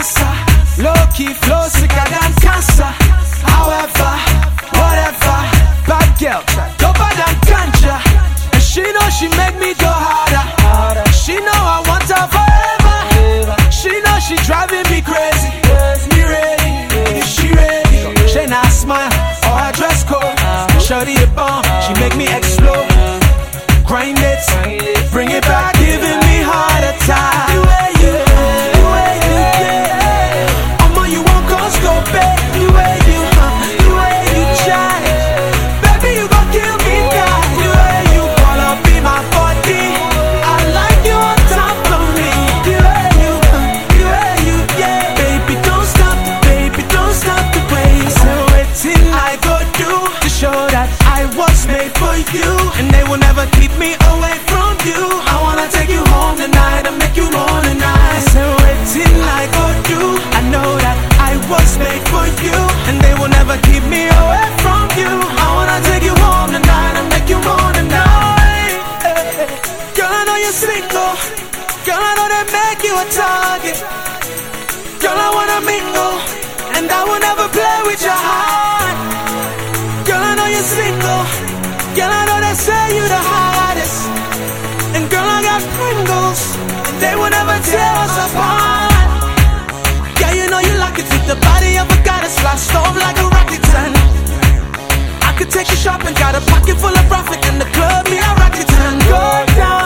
dancer. Low-key flow sicker than cancer. However, whatever, bad girl, doper than ganja. And she know she make me go harder. She know I want her forever. She know she driving me crazy. Me ready, if she ready. She not smile or her dress code. Shorty a bomb, she make me explode. Grind it, bring it back, giving me heart attack. The way you, I'm on you won't cause go back. The way you try, baby you gon' kill me now. The way you call up in my body, I like you on top of me. The way you, yeah. Baby don't stop the ways. So waiting I go do to show that I was made for you, and they will never keep me away from you. I wanna take you home tonight and make you moan tonight. So waiting I go do, I know that I was made for you, and they will never keep me away from you. I wanna take you home tonight and make you moan tonight. Girl, I know you're single. Girl, I know they make you a target. Girl, I wanna mingle, and I will never play with your heart. Girl, I know you're single. Girl, I know they say you the hardest. And girl, I got Pringles, and they will never tear us apart. Yeah, you know you like it with the body of a goddess, flashed off like a rocket. And I could take you shopping, got a pocket full of profit in the club, me I rock it and go down.